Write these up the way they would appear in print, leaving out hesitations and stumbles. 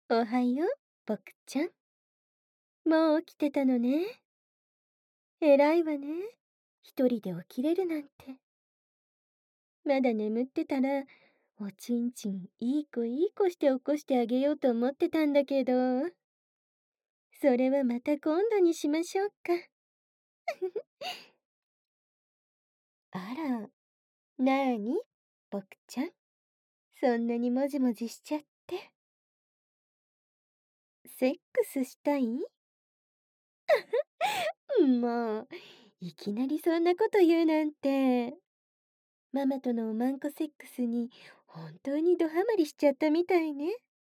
おはよう、ボクちゃん。もう起きてたのね。偉いわね。一人で起きれるなんて。まだ眠ってたら、おちんちんいい子いい子して起こしてあげようと思ってたんだけど、それはまた今度にしましょうか。あら、なーに、ボクちゃん。そんなにもじもじしちゃって。セックスしたい？もう、いきなりそんなこと言うなんて。ママとのおまんこセックスに本当にドハマりしちゃったみたいね。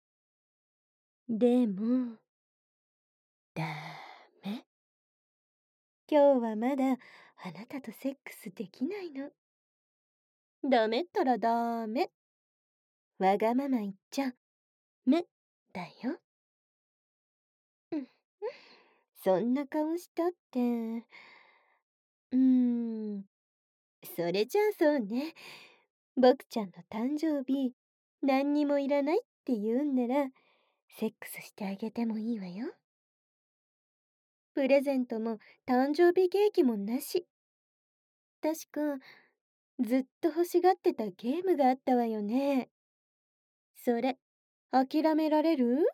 でも、ダメ。今日はまだあなたとセックスできないの。ダメったらダメ。わがまま言っちゃメだよ。うん、そんな顔したって。それじゃあそうね。僕ちゃんの誕生日、何にもいらないって言うんなら、セックスしてあげてもいいわよ。プレゼントも誕生日ケーキもなし。確か、ずっと欲しがってたゲームがあったわよね。それ、諦められる？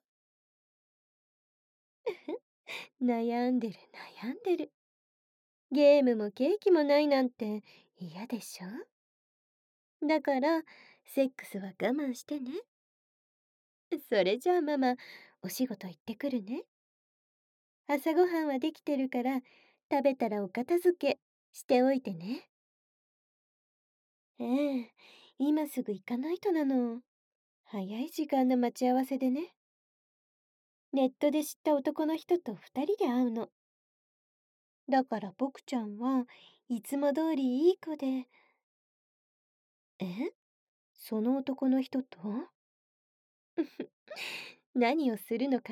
悩んでる悩んでる。ゲームもケーキもないなんて嫌でしょ？だから、セックスは我慢してね。それじゃあママ、お仕事行ってくるね。朝ごはんはできてるから、食べたらお片付けしておいてね。ええ、今すぐ行かないとなの。早い時間の待ち合わせでね。ネットで知った男の人と二人で会うの。だから僕ちゃんはいつも通りいい子で。え、その男の人と何をするのかって？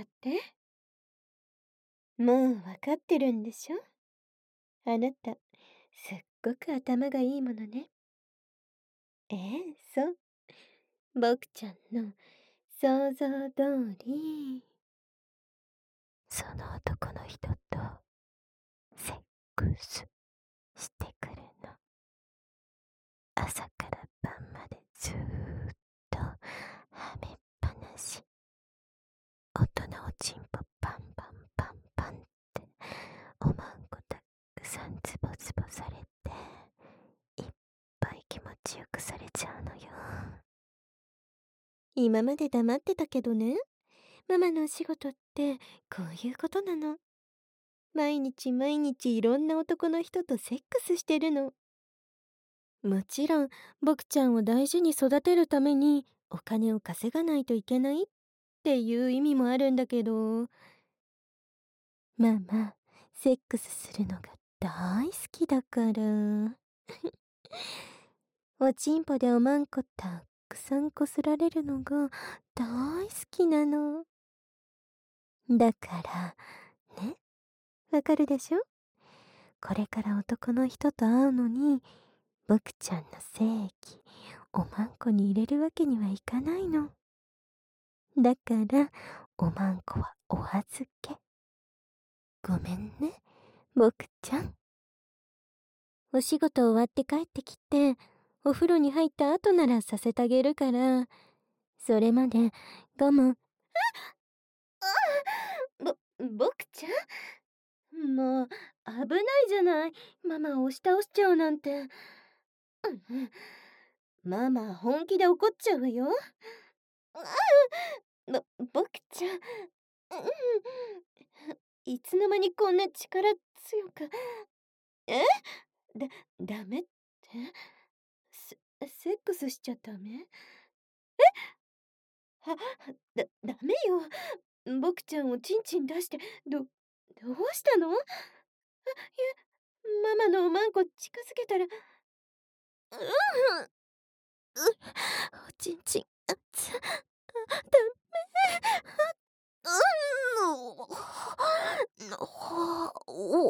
もうわかってるんでしょ？あなた、すっごく頭がいいものね。ええ、そう。僕ちゃんの想像通り。その男の人とセックスしてくるの。朝から晩までずーっとはめっぱなし。大人おちんぽパンパンパンパンっておまんこたくさんズボズボされて、いっぱい気持ちよくされちゃうのよ。今まで黙ってたけどね、ママのお仕事ってこういうことなの。毎日毎日いろんな男の人とセックスしてるの。もちろん、僕ちゃんを大事に育てるためにお金を稼がないといけないっていう意味もあるんだけど、ママ、セックスするのが大好きだから。おちんぽでおまんこたくさんこすられるのが大好きなの。だから、ね、わかるでしょ？これから男の人と会うのに、僕ちゃんの精液、おまんこに入れるわけにはいかないの。だから、おまんこはお預け。ごめんね、僕ちゃん。お仕事終わって帰ってきて、お風呂に入った後ならさせてあげるから、それまで我慢。僕ちゃん、もう、危ないじゃない。ママを押し倒しちゃうなんて。ママ、本気で怒っちゃうわよ。僕ちゃん、いつの間にこんな力強く。え？だ、ダメって？セックスしちゃダメ？は、ダメよ。僕ちゃんをチンチン出して、どうしたの？ママのおまんこ近づけたら、おちんちん、ダメ。お、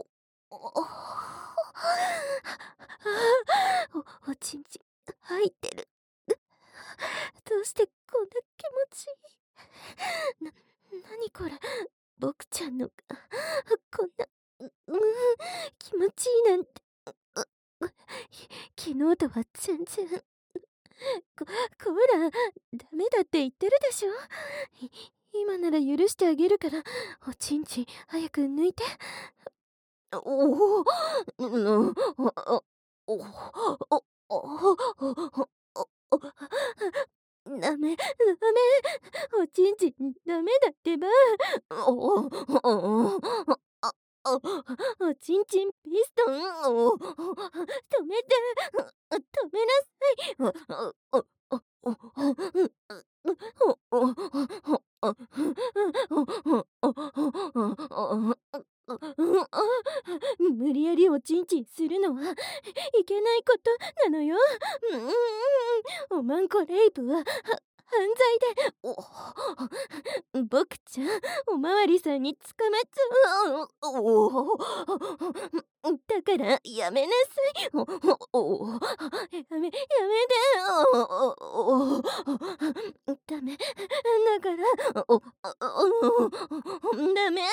おちんちん入ってる。どうしてこんな気持ちいい。 これ、僕ちゃんの、こんな、気持ちいいなんて、昨日とは全然、こら、ダメだって言ってるでしょ。今なら許してあげるから、おちんちん早く抜いて。おお、おお、ダメ、おちんちんダメだってば。おちんちんピストン、止めて、止めなさい。無理やりおちんちんするのはいけないことなのよ。おまんこレイプは犯罪で、僕ちゃんおまわりさんに捕まっちゃう。だからやめなさい。やめて。ダメだから、ダメ。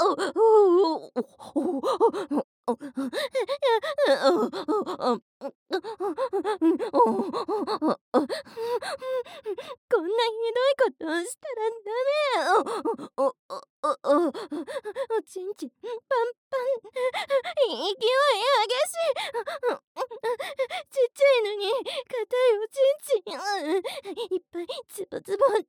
こんなひどいことをしたらダメ。おちんちんパンパン。勢い激しい。ちっちゃいのに硬いおちんちん。いっぱいズボズボって。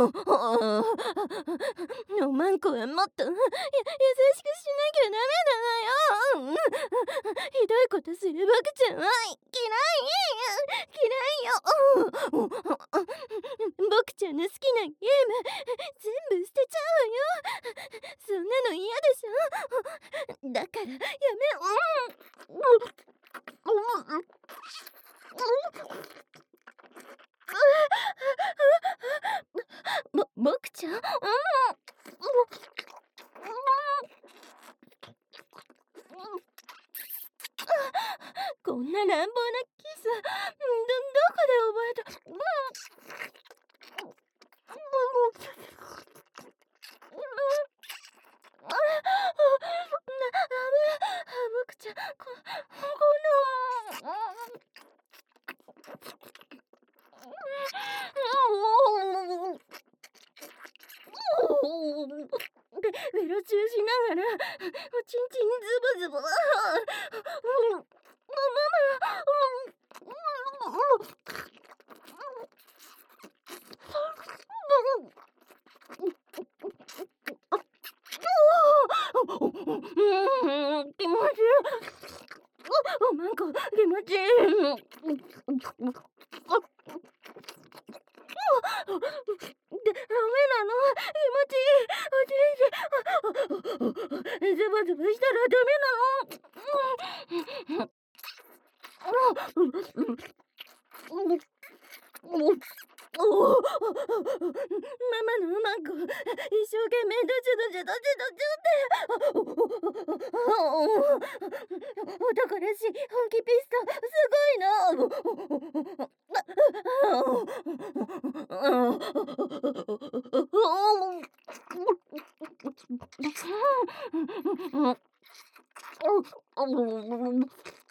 おまんこはもっと優しくしなきゃダメなのよ。ひどいことする僕ちゃんは嫌いよ。僕ちゃんの好きなゲーム全部捨てちゃうわよ。そんなの嫌でしょ。だからやめ、僕ちゃん、こんな乱暴なキス、どこで覚え僕ちゃん、ベロチューしながらおちんちんズボズボ。気持ちいい。おまんこ気持ちいい。ダメなの。気持ちいい。おちんちんズボズボしたらダメなの。ママのうまんこ一生懸命ドチって男らしい本気ピストすごいの。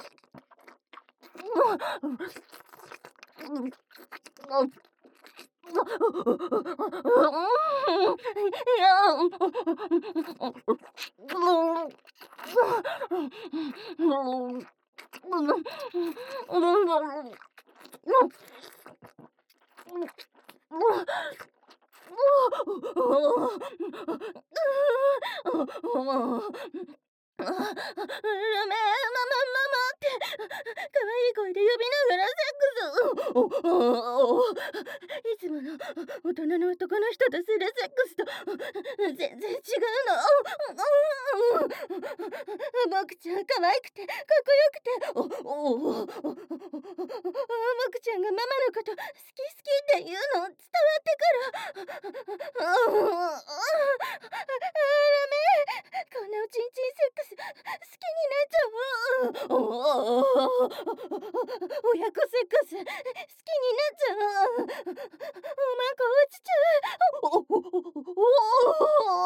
ダメ、ママって可愛い声で呼びながらいつもの大人の男の人とするセックスと全然違うの。僕ちゃん可愛くてかっこよくて、僕ちゃんがママのこと好きって言うの伝わってくる。ダメ、こんなおちんちんセックス好きになっちゃう。親子セックス好きになっちゃう。おまんこ落ちちゃう。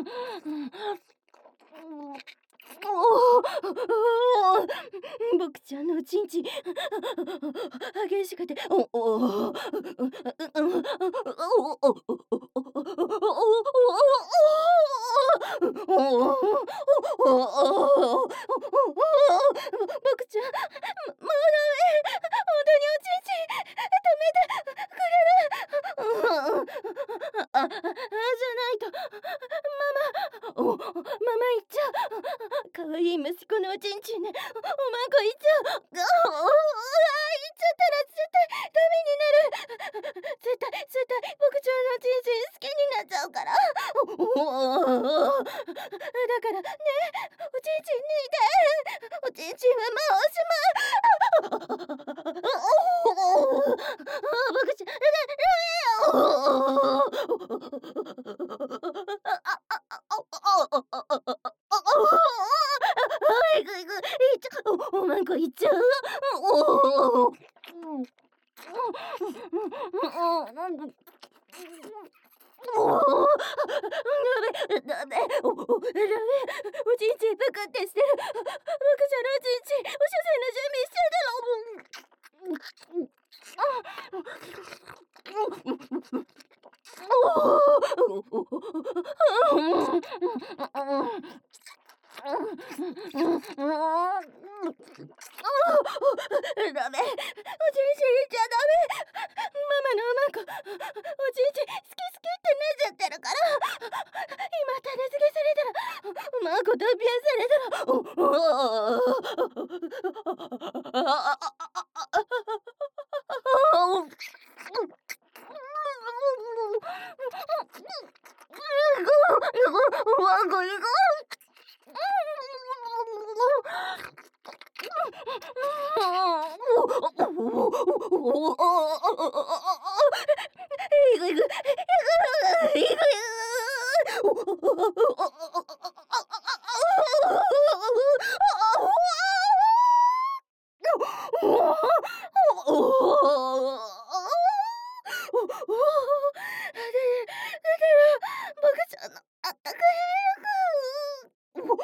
僕ちゃんのおちんちん激しくて僕ちゃんもうダメ、本当におちんちん止めてくれる。じゃないとママ言っちゃう。かわいい息子のおちんちんね、おまんこ言っちゃう。言っちゃったら絶対ダメになる。絶対僕ちゃんのおちんちん好きになっちゃうから。だからね、おちんちん抜いて。おちんちんはもうおしまい。僕ちゃんおまんこいっちゃう。ダメ、おちんちんぷくってしてる。僕ちゃんのおちんちん、おしゃせの準備してダメ、おちんちん入れちゃダメ。ママのおまんこ、おちんちん好きってなっちゃってるから。今種付けされたら、おまんこ脱皮されたら、ワンコ行こ僕ちゃんのあったかいミルク。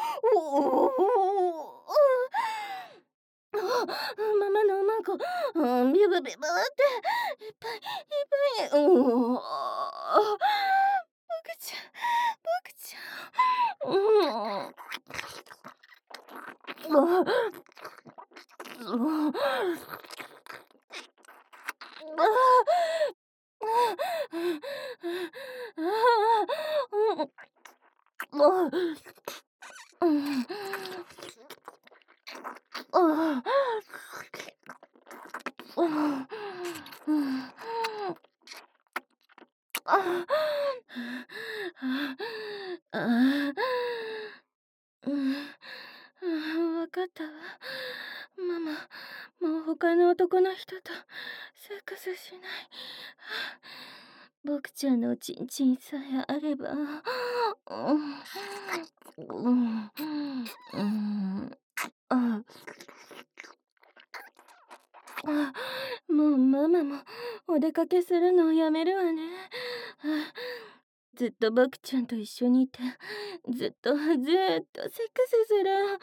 ママのおまんこ、ビブビブっていっぱい僕ちゃん、わかったわ。ママ、もう他の男の人とセックスしない。僕ちゃんのおちんちんさえあれば。もうママもお出かけするのをやめるわね。ずっと僕ちゃんと一緒にいて、ずっとセックスする。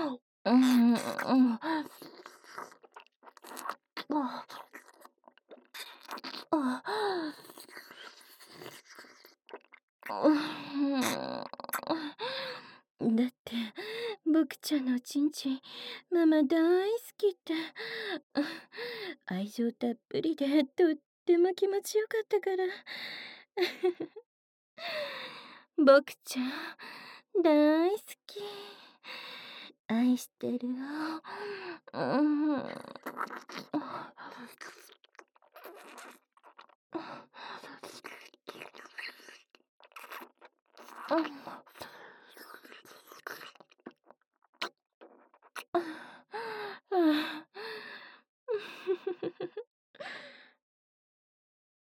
だって僕ちゃんのおちんちんママ大好きって。愛情たっぷりでとっても気持ちよかったから。僕ちゃん大好き。愛してるよ。